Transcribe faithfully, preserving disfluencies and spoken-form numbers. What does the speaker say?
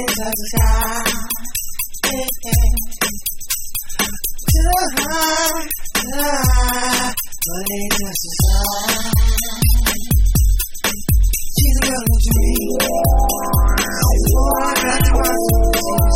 touch the sky. Yeah, yeah. Too high, too high, but it touch the sky. She's a girl with a dream. Oh, I got to watch.